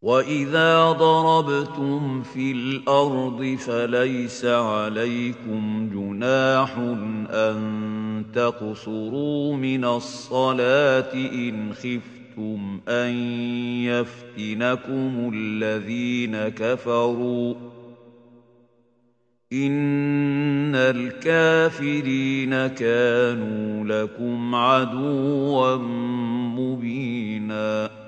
وَإِذَا ضَرَبْتُمْ فِي الْأَرْضِ فَلَيْسَ عَلَيْكُمْ جُنَاحٌ أَن تَقْصُرُوا مِنَ الصَّلَاةِ إِنْ خِفْتُمْ أَن يَفْتِنَكُمُ الَّذِينَ كَفَرُوا ۚ إِنَّ الْكَافِرِينَ كَانُوا لَكُمْ عَدُوًّا مُّبِينًا